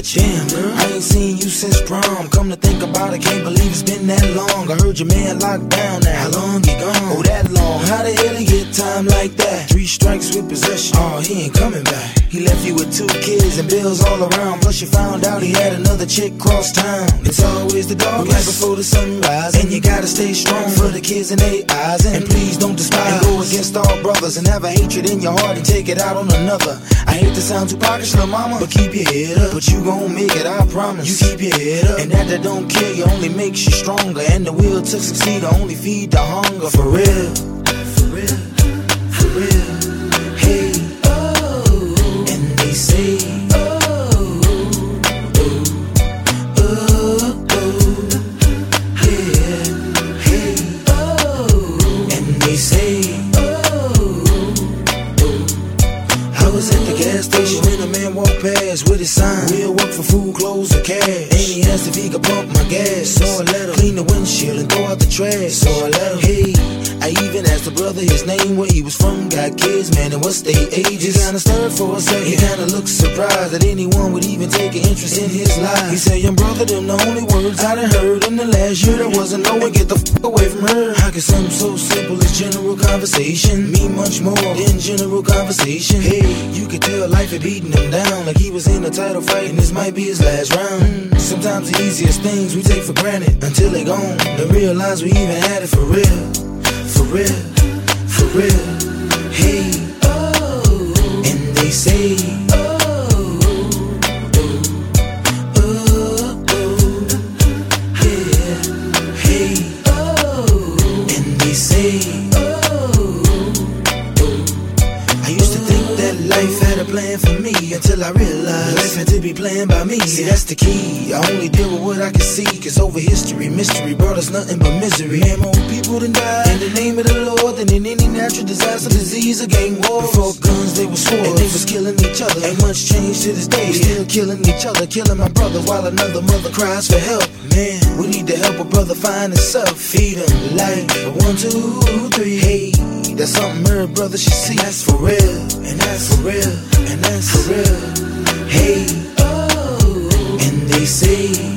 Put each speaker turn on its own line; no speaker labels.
you. Damn, girl, I ain't seen you since prom. Come to think about it, can't believe it's been that long. I heard your man locked down now. How long he gone? Oh, that long. How the hell he get time like that? 3 strikes with possession. Oh, he ain't coming back. He left you with 2 kids and bills all around. Plus you found out he had another chick cross town. It's always the darkest right before the sunrise, and you gotta stay strong for the kids in their eyes. And please don't despise and go against all brothers and have a hatred in your heart and take it out on another. I hate to sound too pockets, little mama, but keep your head up. But you gon' make it, I promise. You keep your head up, and that don't kill you, only makes you stronger. And the will to succeed to only feed the hunger. For real, for real, for real. Hey, oh, and they say, station when a man walk past with his sign. We'll work for food, clothes, or cash. And he asked if he could pump my gas. So I let him clean the windshield and throw out the trash. So I let him. Hey, I even asked the brother his name, where he was from. Got kids, man, and what's their ages. He kinda stirred for a second. He kinda looked surprised that anyone would even take an interest in his life. He said, young brother, them the only words I done heard in the last year. There wasn't no one, get the fuck away from her. How could something so simple as general conversation mean much more than general conversation? Hey, you could tell life had beaten him down like he was in a title fight and this might be his last round. Sometimes the easiest things we take for granted until they gone, then realize we even had it for real. For real, for real. Hey, oh, and they say, oh, oh, oh, oh, yeah. Hey, oh, and they say, life had a plan for me until I realized life had to be planned by me. See, that's the key. I only deal with what I can see, cause over history, mystery brought us nothing but misery. And more people than died in the name of the Lord than in any natural disaster, disease, or gang war. Before guns, they were swords, and they was killing each other. Ain't much change to this day, still killing each other, killing my brother while another mother cries for help. Man, we need to help a brother find himself, feed him like 1, 2, 3. Hey, that's something her brother should see. And that's for real, and that's for real, and that's for real. Hey, oh, and they say,